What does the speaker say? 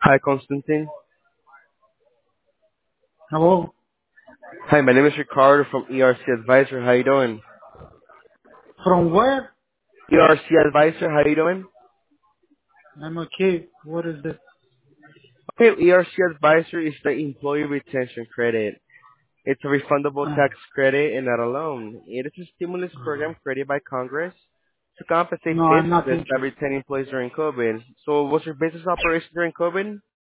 Hi, Constantine. Hello? Hi, my name is Ricardo from ERC Advisor. How you doing? From where? ERC Advisor, how you doing? I'm okay. What is it? Okay, ERC Advisor is the Employee Retention Credit. It's a refundable Uh, tax credit and not a loan. It is a stimulus program created by Congress to compensate no, I'm not businesses that interested. retain employees during COVID. So was your business operation during COVID?